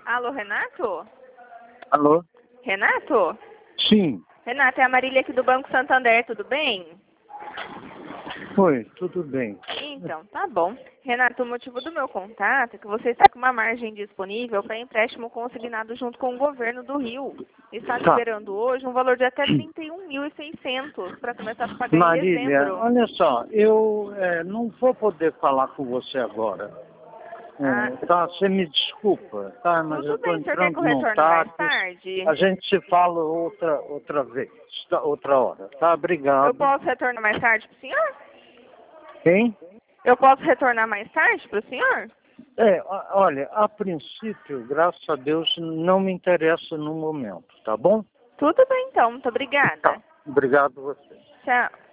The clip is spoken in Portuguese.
Alô, Renato? Alô? Renato? Sim. Renato, é a Marília aqui do Banco Santander, tudo bem? Oi, tudo bem. Então, tá bom. Renato, o motivo do meu contato é que você está com uma margem disponível para empréstimo consignado junto com o governo do Rio. Está Tá. liberando hoje um valor de até 31.600 para começar a pagar em Marília, dezembro. olha só, eu não vou poder falar com você agora. Ah, Tá, você me desculpa, tá? Mas eu tudo estou bem, o senhor quer que entrando eu num retorne mais táxi. tarde? A gente se fala outra vez, outra hora, tá? Eu Obrigado. posso retornar mais tarde para o senhor? Quem? Eu posso retornar mais tarde para o senhor? Olha, a princípio, graças a Deus, não me interessa no momento, tá bom? Tudo bem, então. Muito Tá. obrigada. Obrigado a você. Tchau.